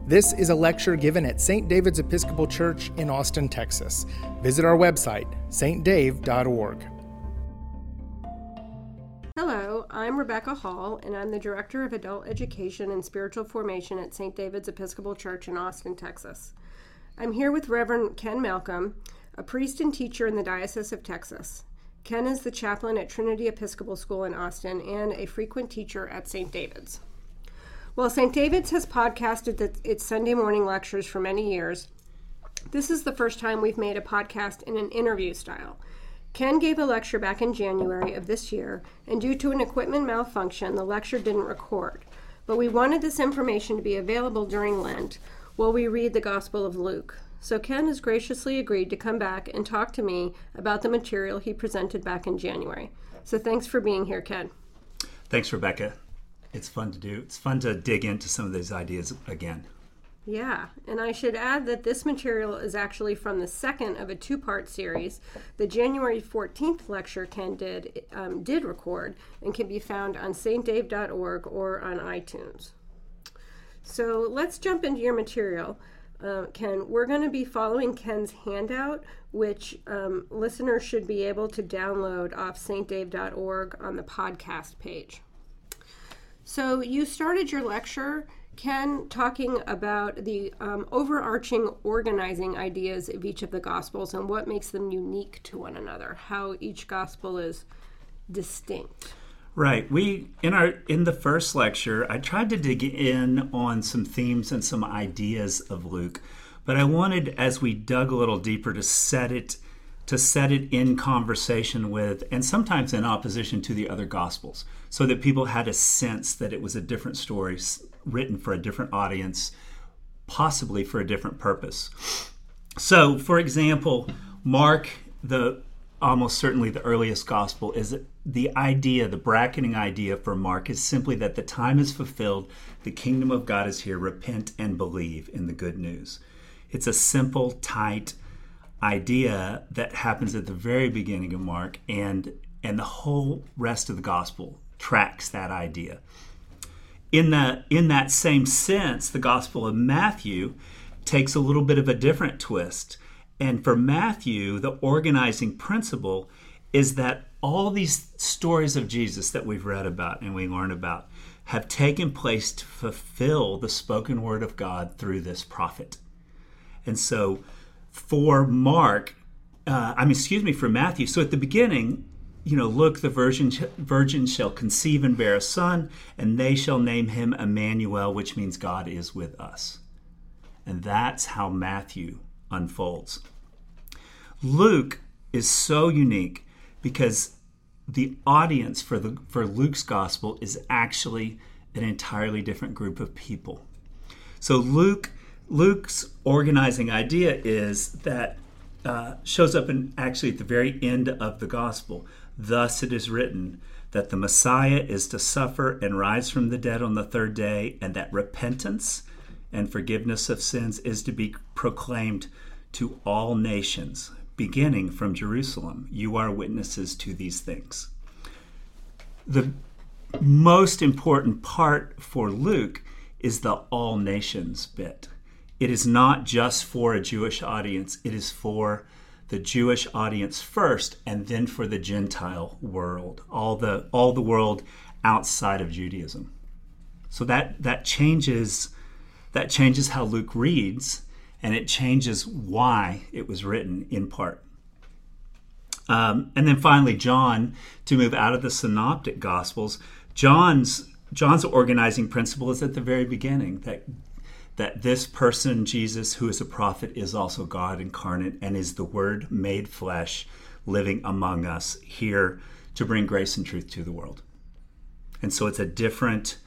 This is a lecture given at St. David's Episcopal Church in Austin, Texas. Visit our website, stdave.org. Hello, I'm Rebecca Hall, and I'm the Director of Adult Education and Spiritual Formation at St. David's Episcopal Church in Austin, Texas. I'm here with Reverend Ken Malcolm, a priest and teacher in the Diocese of Texas. Ken is the chaplain at Trinity Episcopal School in Austin and a frequent teacher at St. David's. While St. David's has podcasted its Sunday morning lectures for many years, this is the first time we've made a podcast in an interview style. Ken gave a lecture back in January of this year, and due to an equipment malfunction, the lecture didn't record. But we wanted this information to be available during Lent while we read the Gospel of Luke. So Ken has graciously agreed to come back and talk to me about the material he presented back in January. So thanks for being here, Ken. Thanks, Rebecca. It's fun to do. It's fun to dig into some of these ideas again. Yeah, and I should add that this material is actually from the second of a two-part series. The January 14th lecture Ken did record and can be found on stdave.org or on iTunes. So let's jump into your material. Ken, we're going to be following Ken's handout, which listeners should be able to download off stdave.org on the podcast page. So you started your lecture, Ken, talking about the overarching organizing ideas of each of the Gospels and what makes them unique to one another, how each Gospel is distinct. Right. In the first lecture, I tried to dig in on some themes and some ideas of Luke, but I wanted, as we dug a little deeper, to set it in conversation with, and sometimes in opposition to, the other Gospels, so that people had a sense that it was a different story written for a different audience, possibly for a different purpose. So, for example, Mark, almost certainly the earliest Gospel, is the bracketing idea for Mark is simply that the time is fulfilled, the kingdom of God is here, repent and believe in the good news. It's a simple, tight idea that happens at the very beginning of Mark, and the whole rest of the gospel tracks that idea. In that same sense, the Gospel of Matthew takes a little bit of a different twist. And for Matthew, the organizing principle is that all these stories of Jesus that we've read about and we learn about have taken place to fulfill the spoken word of God through this prophet. And so for Matthew, so at the beginning, look, the virgin shall conceive and bear a son, and they shall name him Emmanuel, which means God is with us. And that's how Matthew unfolds. Luke is so unique because the audience for Luke's gospel is actually an entirely different group of people. So Luke's organizing idea is that shows up actually at the very end of the gospel. Thus it is written that the Messiah is to suffer and rise from the dead on the third day, and that repentance and forgiveness of sins is to be proclaimed to all nations, beginning from Jerusalem. You are witnesses to these things. The most important part for Luke is the all nations bit. It is not just for a Jewish audience. It is for the Jewish audience first, and then for the Gentile world, all the world outside of Judaism. So that changes how Luke reads, and it changes why it was written in part. And then finally, John, to move out of the synoptic Gospels, John's organizing principle is at the very beginning, that this person, Jesus, who is a prophet, is also God incarnate and is the Word made flesh, living among us here to bring grace and truth to the world. And so it's a different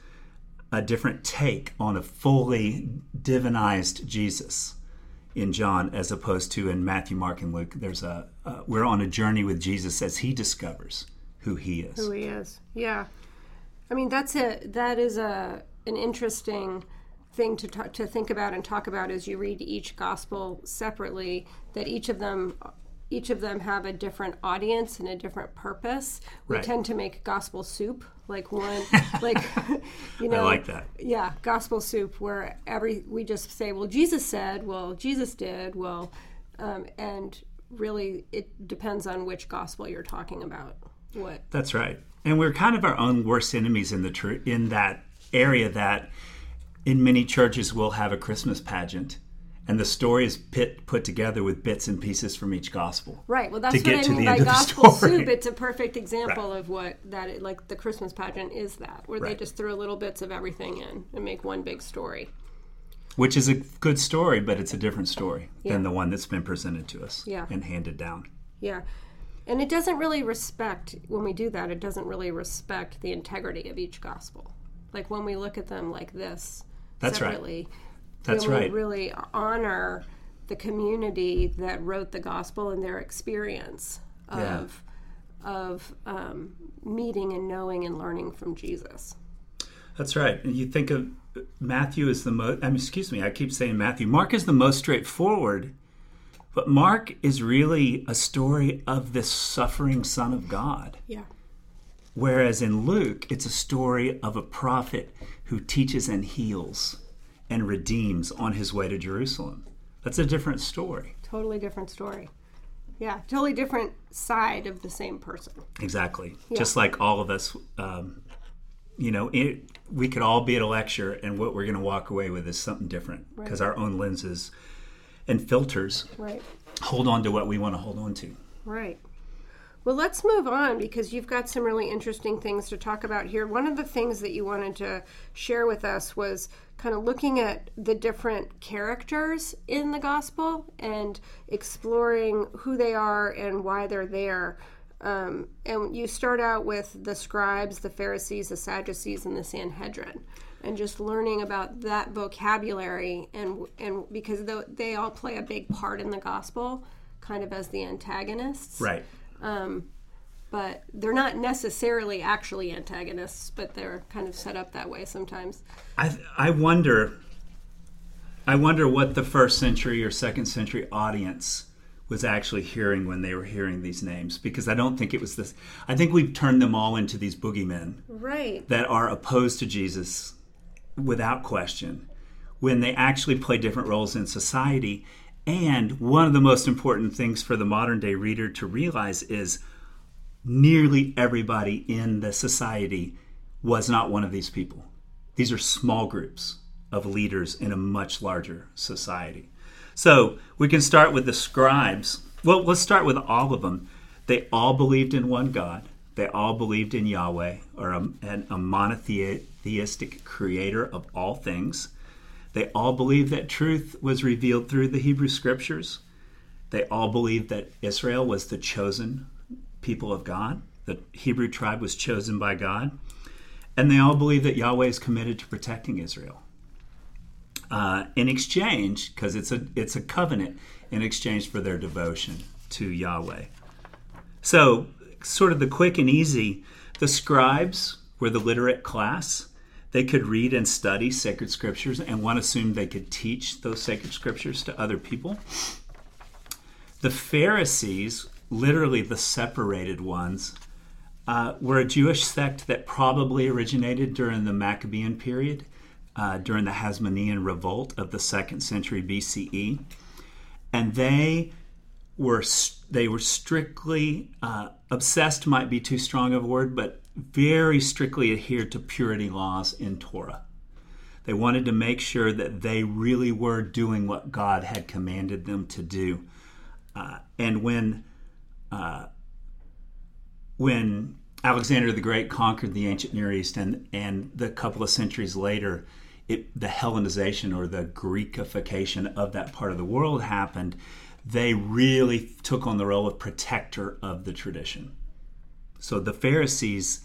take on a fully divinized Jesus in John, as opposed to in Matthew, Mark, and Luke. We're on a journey with Jesus as he discovers who he is. Who he is, yeah. I mean, that is an interesting thing to think about and talk about as you read each gospel separately, that each of them each of them have a different audience and a different purpose. We Right. tend to make gospel soup, like one, like, you know. I like that. Yeah, gospel soup, where we just say, well, Jesus said, well, Jesus did, well, and really it depends on which gospel you're talking about. What? That's right. And we're kind of our own worst enemies in in that area, that in many churches we'll have a Christmas pageant, and the story is put together with bits and pieces from each gospel. Right. Well, that's to get what I to mean the by end of the gospel story. soup. It's a perfect example of what that, like the Christmas pageant is that, where they Right. just throw little bits of everything in and make one big story. Which is a good story, but it's a different story than the one that's been presented to us and handed down. Yeah. And it doesn't really respect, when we do that, it doesn't really respect the integrity of each gospel. Like when we look at them like this That's separately, right. That's we right. really honor the community that wrote the gospel and their experience of meeting and knowing and learning from Jesus. That's right. And you think of Matthew as the most, I keep saying Matthew. Mark is the most straightforward, but Mark is really a story of this suffering Son of God. Yeah. Whereas in Luke, it's a story of a prophet who teaches and heals and redeems on his way to Jerusalem. That's a different story. Totally different story. Yeah, totally different side of the same person. Exactly. Yeah. Just like all of us, we could all be at a lecture, and what we're going to walk away with is something different, because our own lenses and filters hold on to what we want to hold on to. Right. Well, let's move on, because you've got some really interesting things to talk about here. One of the things that you wanted to share with us was kind of looking at the different characters in the gospel and exploring who they are and why they're there. And you start out with the scribes, the Pharisees, the Sadducees, and the Sanhedrin, and just learning about that vocabulary, and because they all play a big part in the gospel, kind of as the antagonists. Right. But they're not necessarily actually antagonists, but they're kind of set up that way sometimes. I wonder what the first century or second century audience was actually hearing when they were hearing these names, because I don't think it was this. I think we've turned them all into these boogeymen, right, that are opposed to Jesus without question, when they actually play different roles in society. And one of the most important things for the modern day reader to realize is nearly everybody in the society was not one of these people. These are small groups of leaders in a much larger society. So we can start with the scribes. Well, let's start with all of them. They all believed in one God. They all believed in Yahweh, or a monotheistic creator of all things. They all believed that truth was revealed through the Hebrew Scriptures. They all believed that Israel was the chosen people of God. The Hebrew tribe was chosen by God. And they all believed that Yahweh is committed to protecting Israel. In exchange, because it's a covenant, in exchange for their devotion to Yahweh. So, sort of the quick and easy, the scribes were the literate class. They could read and study sacred scriptures, and one assumed they could teach those sacred scriptures to other people. The Pharisees, literally the separated ones, were a Jewish sect that probably originated during the Maccabean period, during the Hasmonean revolt of the 2nd century BCE. And they were strictly, obsessed might be too strong of a word, but very strictly adhered to purity laws in Torah. They wanted to make sure that they really were doing what God had commanded them to do. And when Alexander the Great conquered the ancient Near East, and the couple of centuries later, the Hellenization or the Greekification of that part of the world happened, they really took on the role of protector of the tradition. So the Pharisees,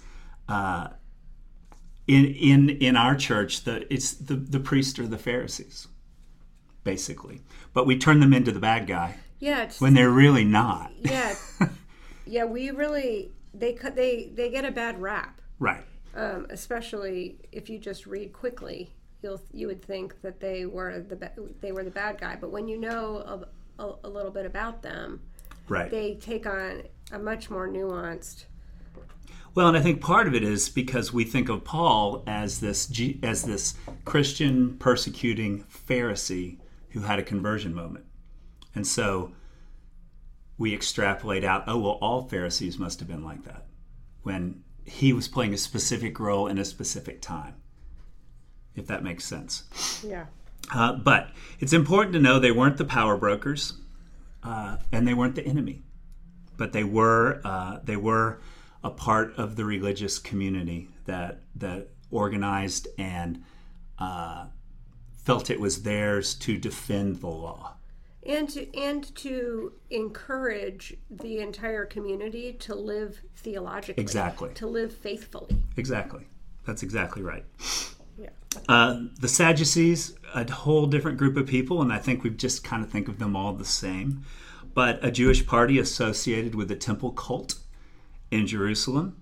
in our church, it's the priests are the Pharisees, basically. But we turn them into the bad guy when they're really not. Yeah, yeah. We really they get a bad rap, right? Especially if you just read quickly, you would think that they were the bad guy. But when you know a little bit about them, Right. they take on a much more nuanced. Well, and I think part of it is because we think of Paul as this Christian persecuting Pharisee who had a conversion moment. And so we extrapolate out, oh, well, all Pharisees must have been like that, when he was playing a specific role in a specific time, if that makes sense. Yeah. But it's important to know they weren't the power brokers, and they weren't the enemy, but they were a part of the religious community that organized and felt it was theirs to defend the law. And to encourage the entire community to live theologically. Exactly. To live faithfully. Exactly. That's exactly right. Yeah. The Sadducees, a whole different group of people, and I think we just kind of think of them all the same, but a Jewish party associated with the temple cult in Jerusalem,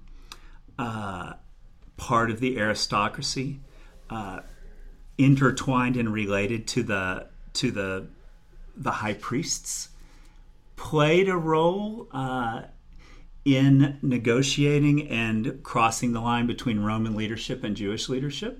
part of the aristocracy, intertwined and related to the high priests, played a role in negotiating and crossing the line between Roman leadership and Jewish leadership.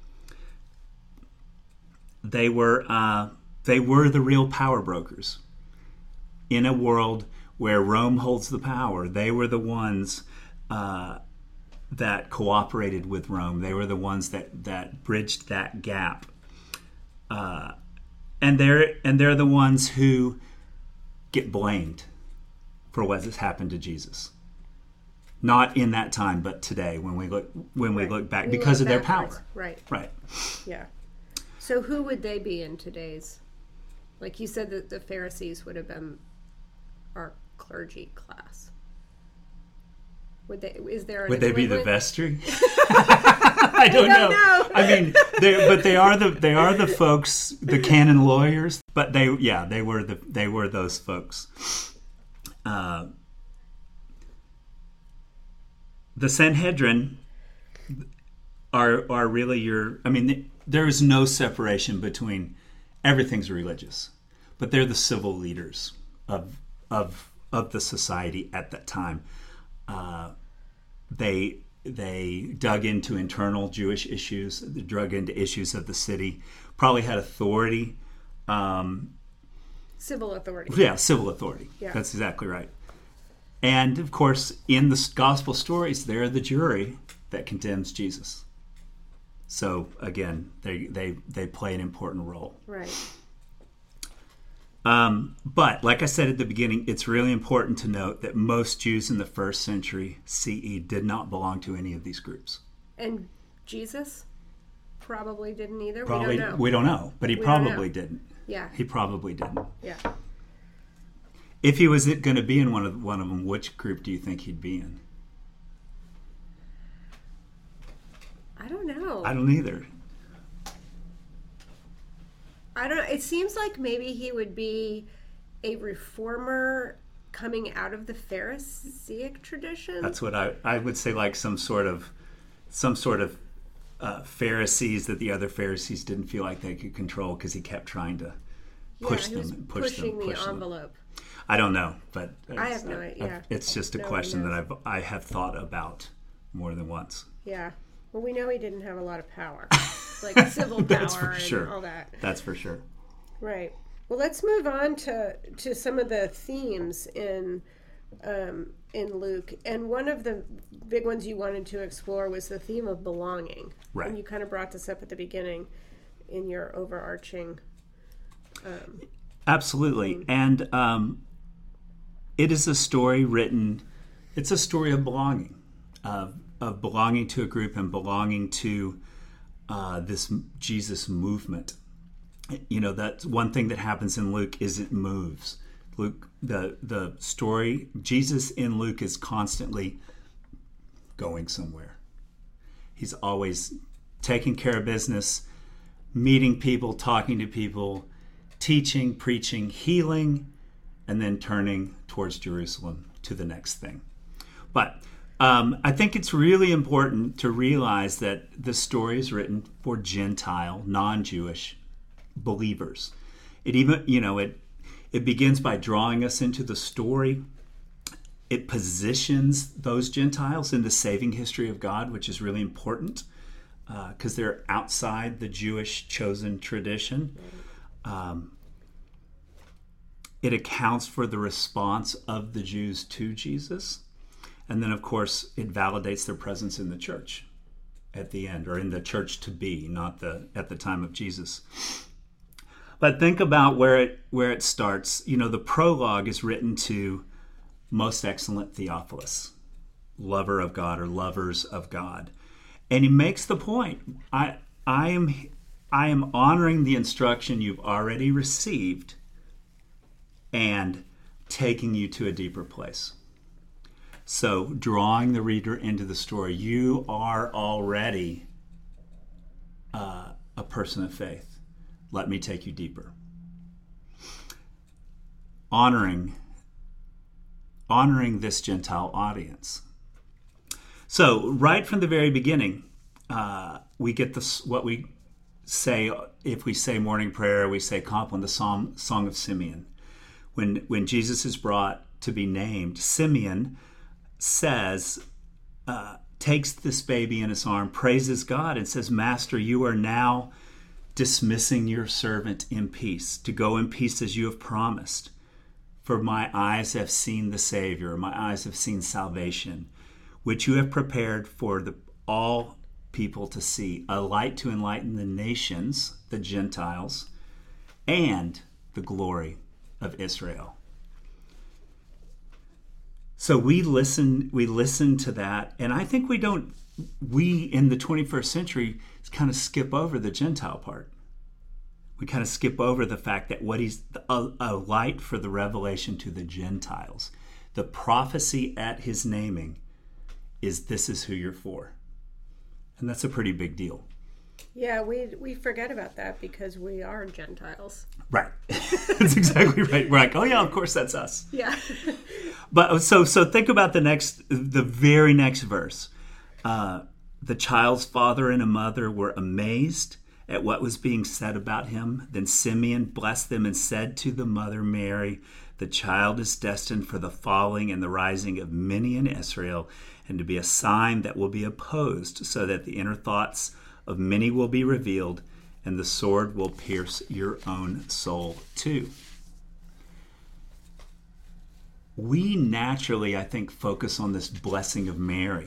They were the real power brokers in a world where Rome holds the power. They were the ones that cooperated with Rome. They were the ones that bridged that gap. And they're the ones who get blamed for what has happened to Jesus. Not in that time, but today when we look back, because of their power. Right. Right. Yeah. So who would they be in today's? Like you said that the Pharisees would have been our clergy class. Would they? Is there? Would they be the vestry? I don't know. I mean, they are the folks, the canon lawyers. But they were those folks. The Sanhedrin are really your. I mean, there is no separation between everything's religious, but they're the civil leaders of the society at that time. They dug into internal Jewish issues, they dug into issues of the city, probably had authority. Civil authority. Yeah, civil authority. Yeah. That's exactly right. And, of course, in the gospel stories, they're the jury that condemns Jesus. So, again, they play an important role. Right. But, like I said at the beginning, it's really important to note that most Jews in the first century CE did not belong to any of these groups. And Jesus probably didn't either. We don't know, but he probably didn't. Yeah. He probably didn't. Yeah. If he was going to be in one of them, which group do you think he'd be in? I don't know. I don't either. I don't know. It seems like maybe he would be a reformer coming out of the Pharisaic tradition. That's what I would say, like some sort of Pharisees that the other Pharisees didn't feel like they could control because he kept trying to push them and push pushing them. the envelope. I don't know, but I have no idea. It's just a question that I have thought about more than once. Yeah. Well, we know he didn't have a lot of power, like civil power and sure. all that. That's for sure. Right. Well, let's move on to some of the themes in Luke. And one of the big ones you wanted to explore was the theme of belonging. Right. And you kind of brought this up at the beginning in your overarching. Absolutely. And it is a story written. It's a story of belonging, of belonging to a group and belonging to this Jesus movement. You know, that's one thing that happens in Luke is it moves. Luke, the story, Jesus in Luke is constantly going somewhere. He's always taking care of business, meeting people, talking to people, teaching, preaching, healing, and then turning towards Jerusalem to the next thing. But I think it's really important to realize that the story is written for Gentile, non-Jewish believers. It even, It begins by drawing us into the story. It positions those Gentiles in the saving history of God, which is really important because they're outside the Jewish chosen tradition. It accounts for the response of the Jews to Jesus. And then, of course, it validates their presence in the church at the end, or in the church to be, not at the time of Jesus. But think about where it starts. You know, the prologue is written to Most Excellent Theophilus, lover of God or lovers of God. And he makes the point, I am honoring the instruction you've already received and taking you to a deeper place. So drawing the reader into the story, you are already a person of faith. Let me take you deeper. Honoring this Gentile audience. So right from the very beginning, we get this, what we say, if we say morning prayer, we say compliment, the Song of Simeon. When Jesus is brought to be named, Simeon says, takes this baby in his arm, praises God, and says, Master, you are now dismissing your servant in peace, to go in peace as you have promised. For my eyes have seen the Savior, my eyes have seen salvation, which you have prepared for all people to see, a light to enlighten the nations, the Gentiles, and the glory of Israel. So we listen to that, and I think we in the 21st century kind of skip over the Gentile part. We kind of skip over the fact that what he's a light for the revelation to the Gentiles. The prophecy at his naming is, this is who you're for. And that's a pretty big deal. Yeah, we forget about that because we are Gentiles. Right. That's exactly right. We're like, oh yeah, of course that's us. Yeah. But so think about the very next verse. The child's father and mother were amazed at what was being said about him. Then Simeon blessed them and said to the mother Mary, the child is destined for the falling and the rising of many in Israel, and to be a sign that will be opposed, so that the inner thoughts of many will be revealed, and the sword will pierce your own soul too. We naturally, I think, focus on this blessing of Mary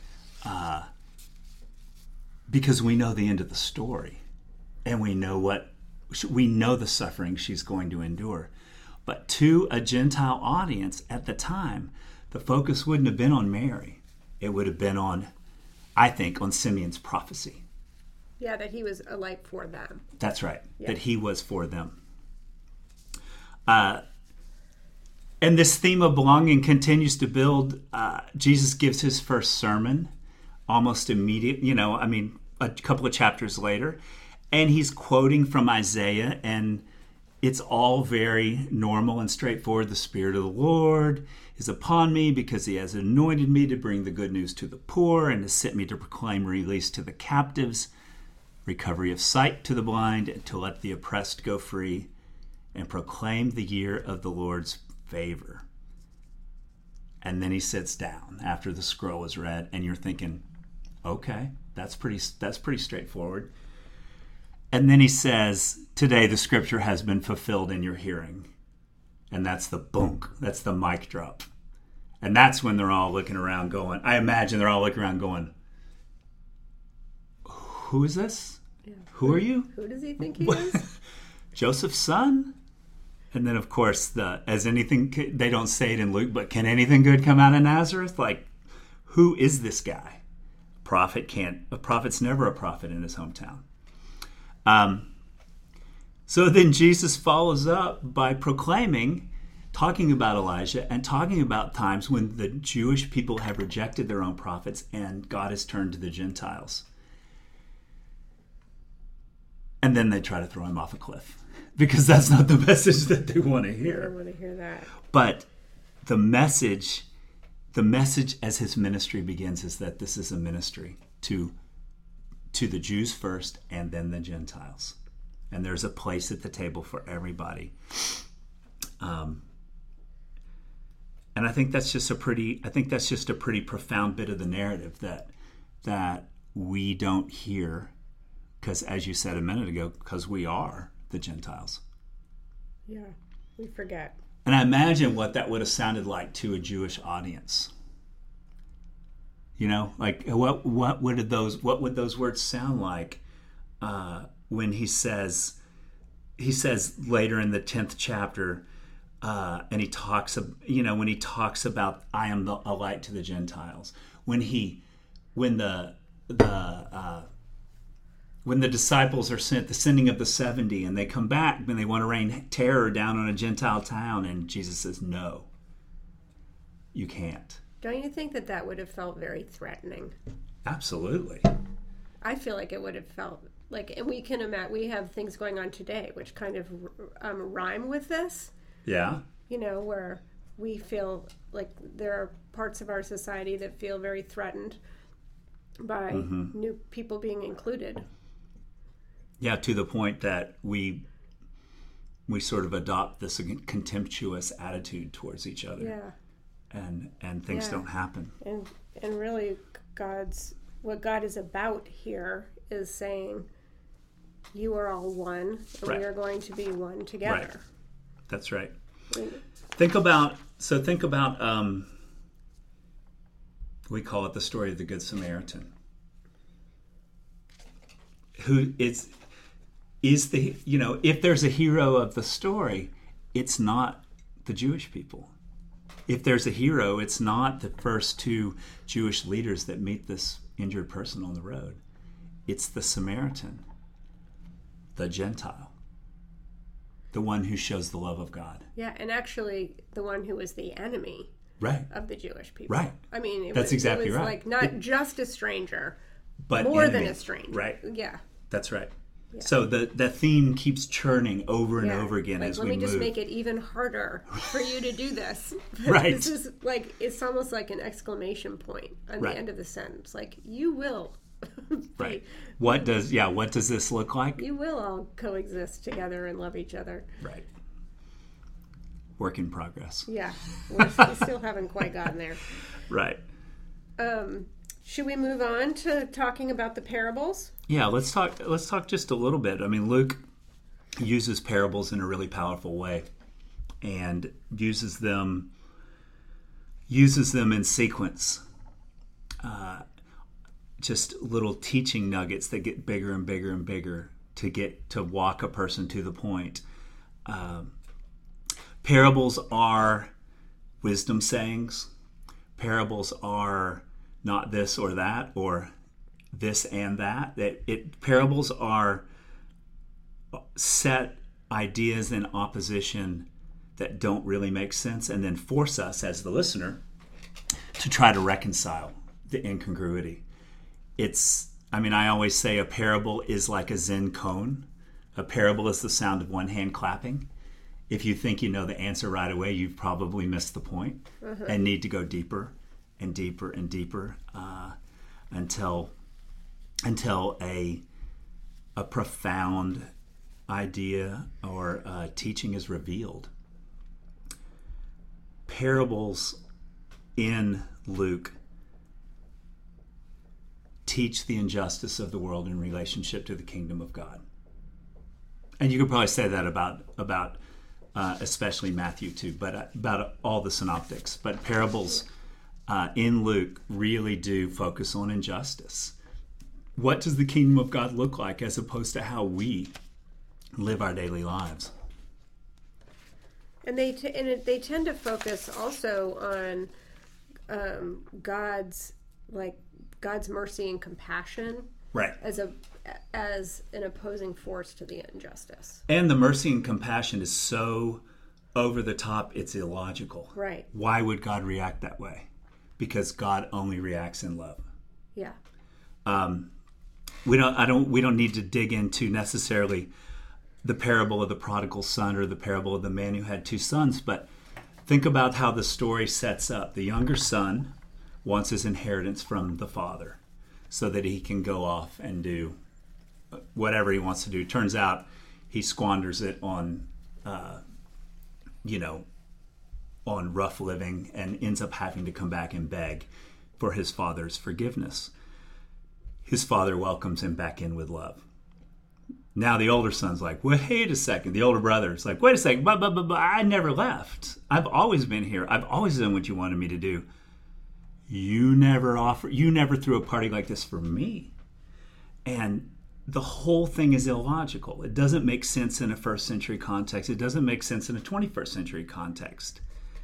because we know the end of the story, and we know the suffering she's going to endure. But to a Gentile audience at the time, the focus wouldn't have been on Mary. It would have been on, I think, on Simeon's prophecy. Yeah, that he was a light for them. That's right, yeah. That he was for them. And this theme of belonging continues to build. Jesus gives his first sermon almost immediate, a couple of chapters later, and he's quoting from Isaiah, and it's all very normal and straightforward. The Spirit of the Lord is upon me because he has anointed me to bring the good news to the poor and to sent me to proclaim release to the captives, recovery of sight to the blind, and to let the oppressed go free, and proclaim the year of the Lord's favor. And then he sits down after the scroll is read, and you're thinking, okay, that's pretty straightforward. And then he says, today the scripture has been fulfilled in your hearing. And that's the bunk, that's the mic drop. And that's when they're all looking around going, I imagine they're all looking around going, who is this? Yeah. Who are you? Who does he think he is? Joseph's son? And then, of course, as anything, they don't say it in Luke, but can anything good come out of Nazareth? Like, who is this guy? A prophet's never a prophet in his hometown. So then Jesus follows up by talking about Elijah and talking about times when the Jewish people have rejected their own prophets and God has turned to the Gentiles. And then they try to throw him off a cliff because that's not the message that they want to hear. I don't want to hear that. But the message as his ministry begins is that this is a ministry to the Jews first and then the Gentiles. And there's a place at the table for everybody. And I think that's just a pretty profound bit of the narrative that we don't hear, because, as you said a minute ago, because we are the Gentiles. Yeah, we forget. And I imagine what that would have sounded like to a Jewish audience. Like what would those words sound like when he says later in the 10th chapter, and he talks about I am a light to the Gentiles. When the disciples are sent, the sending of the 70, and they come back and they want to rain terror down on a Gentile town, and Jesus says, no, you can't. Don't you think that would have felt very threatening? Absolutely. I feel like it would have felt like, and we can imagine, we have things going on today which kind of rhyme with this. Yeah. Where we feel like there are parts of our society that feel very threatened by new people being included. Yeah, to the point that we sort of adopt this contemptuous attitude towards each other. Yeah. And things don't happen. And really what God is about here is saying, you are all one, and we are going to be one together. Right. That's right. Think about we call it the story of the Good Samaritan. Who is the, if there's a hero of the story, it's not the Jewish people. If there's a hero, it's not the first two Jewish leaders that meet this injured person on the road. It's the Samaritan, the Gentile, the one who shows the love of God. Yeah, and actually the one who was the enemy of the Jewish people. Right. I mean, it was right. Like not just a stranger, but more enemy. than a stranger. Right. Yeah. That's right. Yeah. So the theme keeps churning over and over again as we move. Let me just make it even harder for you to do this. Right. This is like, it's almost like an exclamation point on the end of the sentence. Like, you will. Right. What does this look like? You will all coexist together and love each other. Right. Work in progress. Yeah. We still haven't quite gotten there. Right. Should we move on to talking about the parables? Yeah, let's talk just a little bit. I mean, Luke uses parables in a really powerful way, and uses them in sequence. Just little teaching nuggets that get bigger and bigger and bigger to walk a person to the point. Parables are wisdom sayings. Parables are not this or that, or this and that. Parables are set ideas in opposition that don't really make sense, and then force us as the listener to try to reconcile the incongruity. I always say a parable is like a Zen koan. A parable is the sound of one hand clapping. If you think you know the answer right away, you've probably missed the point and need to go deeper and deeper and deeper until a profound idea or teaching is revealed. Parables in Luke teach the injustice of the world in relationship to the kingdom of God. And you could probably say that about especially Matthew too, but about all the synoptics. But parables in Luke really do focus on injustice. What does the kingdom of God look like as opposed to how we live our daily lives? And they tend to focus also on God's mercy and compassion, right, as an opposing force to the injustice. And the mercy and compassion is so over the top, it's illogical. Right. Why would God react that way? Because God only reacts in love. Yeah. We don't need to dig into necessarily the parable of the prodigal son or the parable of the man who had two sons, but think about how the story sets up. The younger son wants his inheritance from the father so that he can go off and do whatever he wants to do. Turns out he squanders it on on rough living and ends up having to come back and beg for his father's forgiveness. His father welcomes him back in with love. Now the older son's like, wait a second. The older brother's like, wait a second, but I never left. I've always been here. I've always done what you wanted me to do. You never threw a party like this for me. And the whole thing is illogical. It doesn't make sense in a first century context. It doesn't make sense in a 21st century context.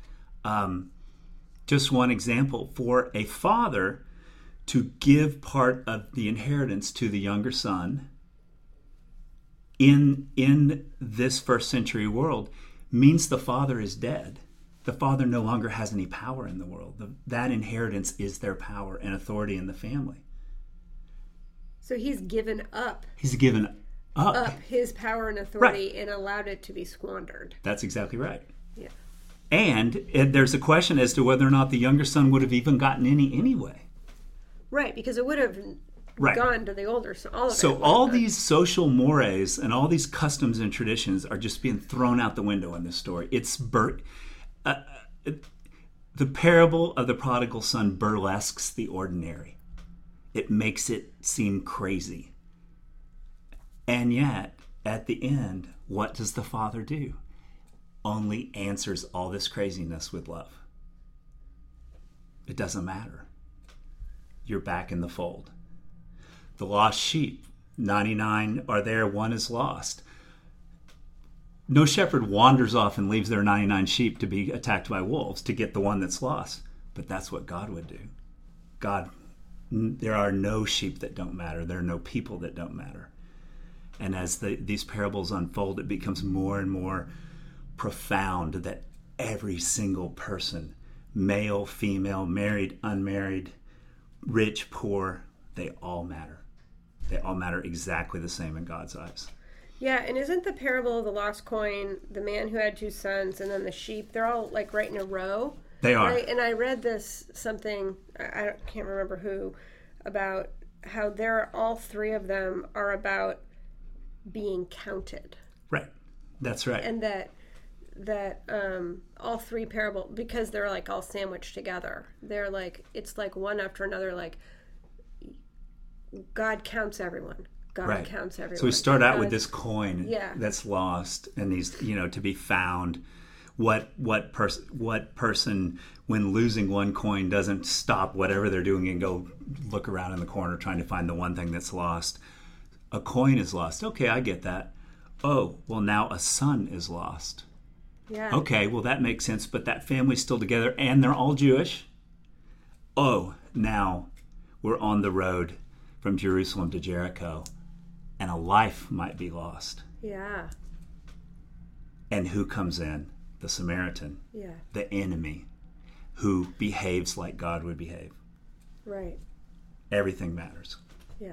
Just one example, for a father to give part of the inheritance to the younger son in this first century world means the father is dead. The father no longer has any power in the world. That inheritance is their power and authority in the family. So he's given up. He's given up His power and authority, right, and allowed it to be squandered. That's exactly right. Yeah. And there's a question as to whether or not the younger son would have even gotten any anyway. Right, because it would have gone to the older son. All these social mores and all these customs and traditions are just being thrown out the window in this story. It's the parable of the prodigal son burlesques the ordinary. It makes it seem crazy. And yet, at the end, what does the father do? Only answers all this craziness with love. It doesn't matter. You're back in the fold. The lost sheep, 99 are there, one is lost. No shepherd wanders off and leaves their 99 sheep to be attacked by wolves to get the one that's lost. But that's what God would do. There are no sheep that don't matter. There are no people that don't matter. And as these parables unfold, it becomes more and more profound that every single person, male, female, married, unmarried, rich, poor, they all matter. They all matter exactly the same in God's eyes. Yeah, and isn't the parable of the lost coin, the man who had 2 sons, and then the sheep, they're all like right in a row? They are. Right? And I read something, I can't remember who, about how all 3 of them are about being counted. Right. That's right. And that all 3 parables, because they're like all sandwiched together, they're like, it's like one after another, like God counts everyone. God counts everyone. So we start out with this coin that's lost, and these, to be found. What person, when losing one coin, doesn't stop whatever they're doing and go look around in the corner trying to find the one thing that's lost? A coin is lost. Okay, I get that. Oh, well, now a son is lost. Yeah. Okay, well, that makes sense, but that family's still together, and they're all Jewish. Oh, now we're on the road from Jerusalem to Jericho, and a life might be lost. Yeah. And who comes in? The Samaritan. Yeah. The enemy, who behaves like God would behave. Right. Everything matters. Yeah.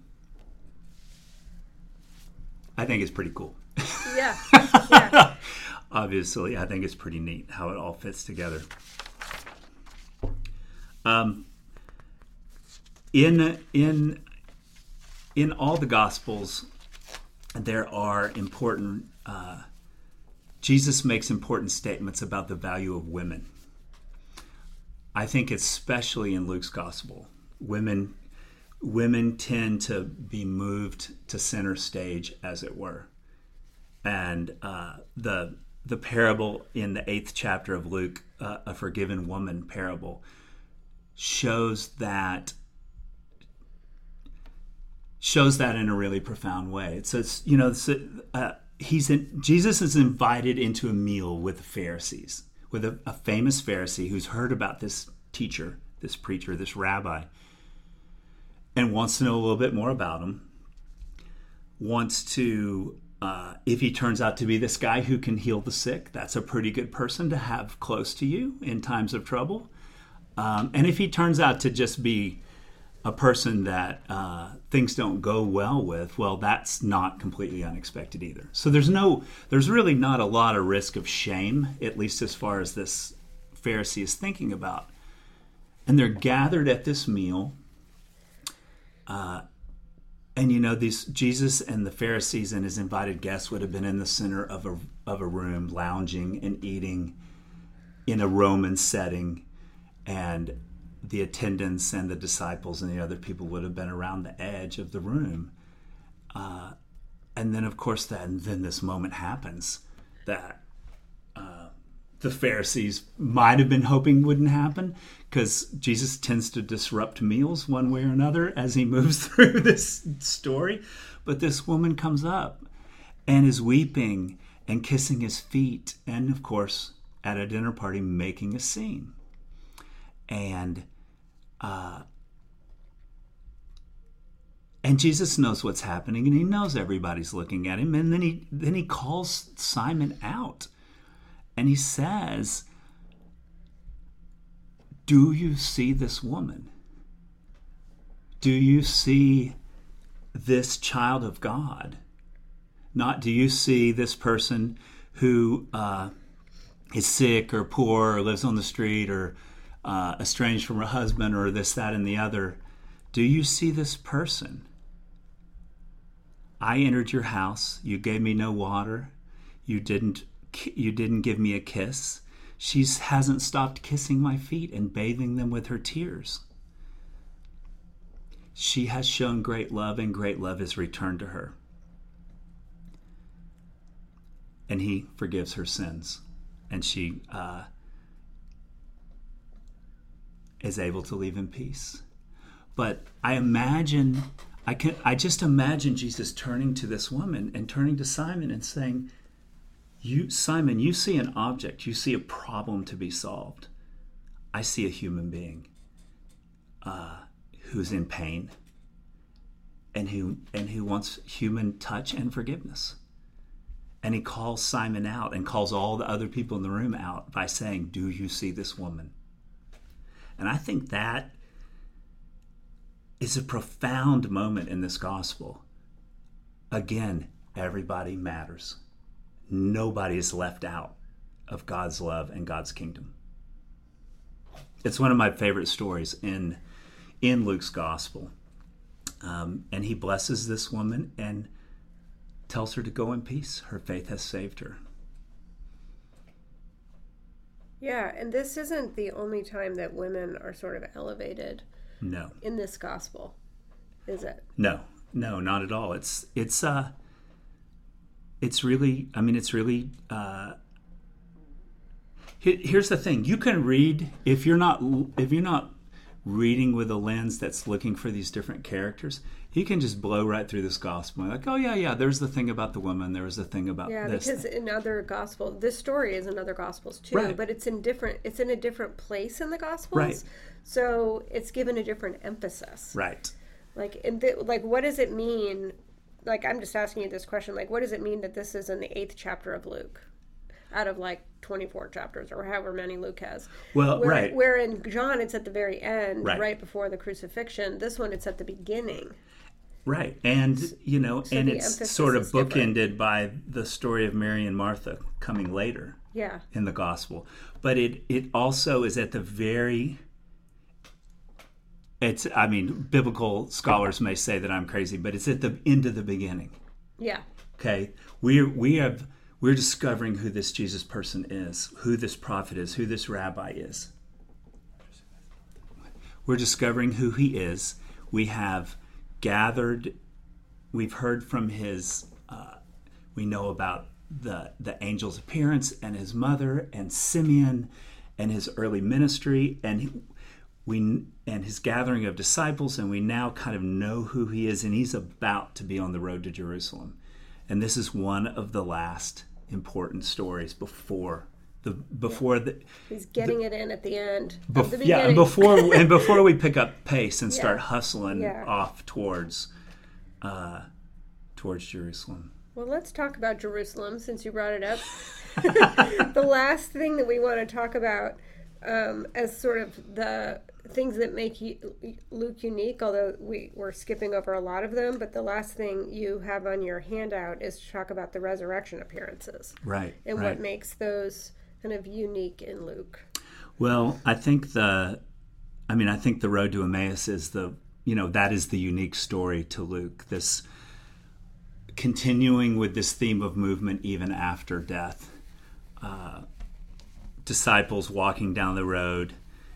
I think it's pretty cool. Yeah. Yeah. Obviously, I think it's pretty neat how it all fits together. In all the Gospels, there are important. Jesus makes important statements about the value of women. I think especially in Luke's Gospel, women tend to be moved to center stage, as it were. And the parable in the 8th chapter of Luke, a forgiven woman parable, shows that in a really profound way. It says, Jesus is invited into a meal with the Pharisees, with a famous Pharisee who's heard about this teacher, this preacher, this rabbi, and wants to know a little bit more about him. Wants to, if he turns out to be this guy who can heal the sick, that's a pretty good person to have close to you in times of trouble. And if he turns out to just be a person that things don't go well with, well, that's not completely unexpected either. So there's really not a lot of risk of shame, at least as far as this Pharisee is thinking about. And they're gathered at this meal, And these Jesus and the Pharisees and his invited guests would have been in the center of a room, lounging and eating in a Roman setting, and the attendants and the disciples and the other people would have been around the edge of the room. And then, of course, then this moment happens that the Pharisees might have been hoping wouldn't happen, because Jesus tends to disrupt meals one way or another as he moves through this story. But this woman comes up and is weeping and kissing his feet, and, of course, at a dinner party, making a scene. And Jesus knows what's happening, and he knows everybody's looking at him. And then he calls Simon out, and he says, "Do you see this woman? Do you see this child of God? Not do you see this person who is sick or poor or lives on the street or estranged from her husband or this, that, and the other. Do you see this person? I entered your house. You gave me no water. You didn't give me a kiss. She hasn't stopped kissing my feet and bathing them with her tears. She has shown great love, and great love is returned to her." And he forgives her sins, and she is able to leave in peace. But I just imagine Jesus turning to this woman and turning to Simon and saying, Simon, you see an object, you see a problem to be solved. I see a human being who's in pain and who wants human touch and forgiveness. And he calls Simon out and calls all the other people in the room out by saying, "Do you see this woman?" And I think that is a profound moment in this gospel. Again, everybody matters. Nobody is left out of God's love and God's kingdom. It's one of my favorite stories in Luke's gospel. And he blesses this woman and tells her to go in peace. Her faith has saved her. Yeah, and this isn't the only time that women are sort of elevated. No. In this gospel, is it? No, not at all. It's really. Here's the thing: you can read if you're not reading with a lens that's looking for these different characters. You can just blow right through this gospel. Like, oh yeah, there's the thing about the woman. There was the thing about this. Yeah, because in other gospel, this story is in other gospels too, right. But it's in a different place in the gospels. Right. So it's given a different emphasis. Right. Like, what does it mean? Like, I'm just asking you this question. Like, what does it mean that this is in the 8th chapter of Luke, out of 24 chapters or however many Luke has? Well, right. Where in John it's at the very end, right before the crucifixion. This one it's at the beginning. Right, and so and it's sort of bookended different by the story of Mary and Martha coming later. Yeah. In the gospel, but it also is at the very. Biblical scholars may say that I'm crazy, but it's at the end of the beginning. Yeah. Okay, we're discovering who this Jesus person is, who this prophet is, who this rabbi is. We're discovering who he is. We have gathered, we've heard from his, we know about the angel's appearance and his mother and Simeon and his early ministry and his gathering of disciples, and we now kind of know who he is, and he's about to be on the road to Jerusalem. And this is one of the last important stories before he's getting it in at the end of the beginning. Yeah, and before we pick up pace and start hustling off towards Jerusalem. Well, let's talk about Jerusalem since you brought it up. The last thing that we want to talk about as sort of the things that make Luke unique, although we're skipping over a lot of them, but the last thing you have on your handout is to talk about the resurrection appearances. Right. And what makes those kind of unique in Luke. Well, I think the road to Emmaus is the that is the unique story to Luke, this continuing with this theme of movement even after death. Disciples walking down the road.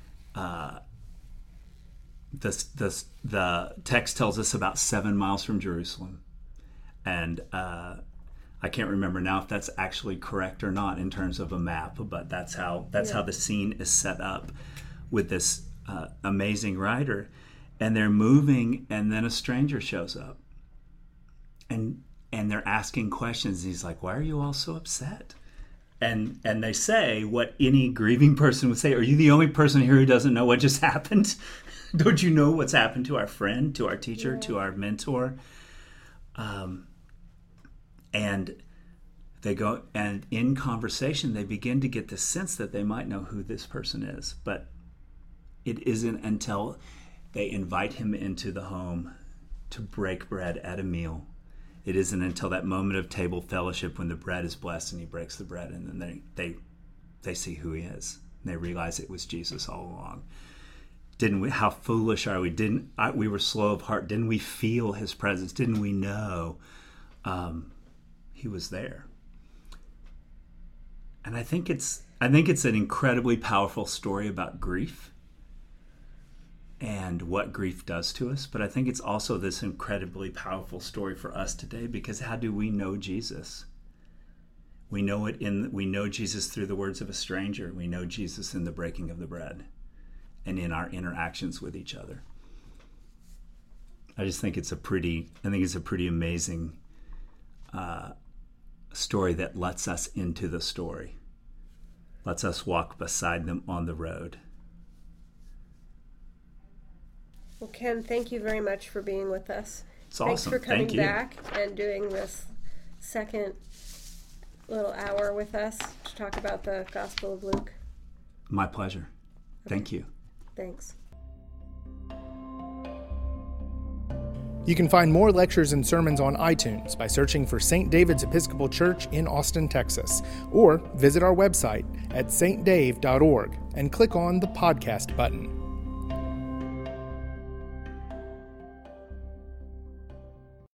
The text tells us about 7 miles from Jerusalem. And I can't remember now if that's actually correct or not in terms of a map, but that's how the scene is set up with this amazing rider. And they're moving, and then a stranger shows up. And they're asking questions. He's like, "Why are you all so upset?" And they say what any grieving person would say: "Are you the only person here who doesn't know what just happened? Don't you know what's happened to our friend, to our teacher, to our mentor?" And they go, and in conversation, they begin to get the sense that they might know who this person is. But it isn't until they invite him into the home to break bread at a meal. It isn't until that moment of table fellowship when the bread is blessed and he breaks the bread, and then they see who he is. And they realize it was Jesus all along. Didn't we? How foolish are we? We were slow of heart? Didn't we feel his presence? Didn't we know he was there? And I think it's an incredibly powerful story about grief and what grief does to us. But I think it's also this incredibly powerful story for us today, because how do we know Jesus? We know Jesus through the words of a stranger. We know Jesus in the breaking of the bread and in our interactions with each other. I think it's a pretty amazing story that lets us into the story, lets us walk beside them on the road. Well, Ken, thank you very much for being with us. It's Thanks awesome. for coming Thank you. back and doing this second little hour with us to talk about the Gospel of Luke. My pleasure. Thank you. Thanks. You can find more lectures and sermons on iTunes by searching for St. David's Episcopal Church in Austin, Texas, or visit our website at stdave.org and click on the podcast button.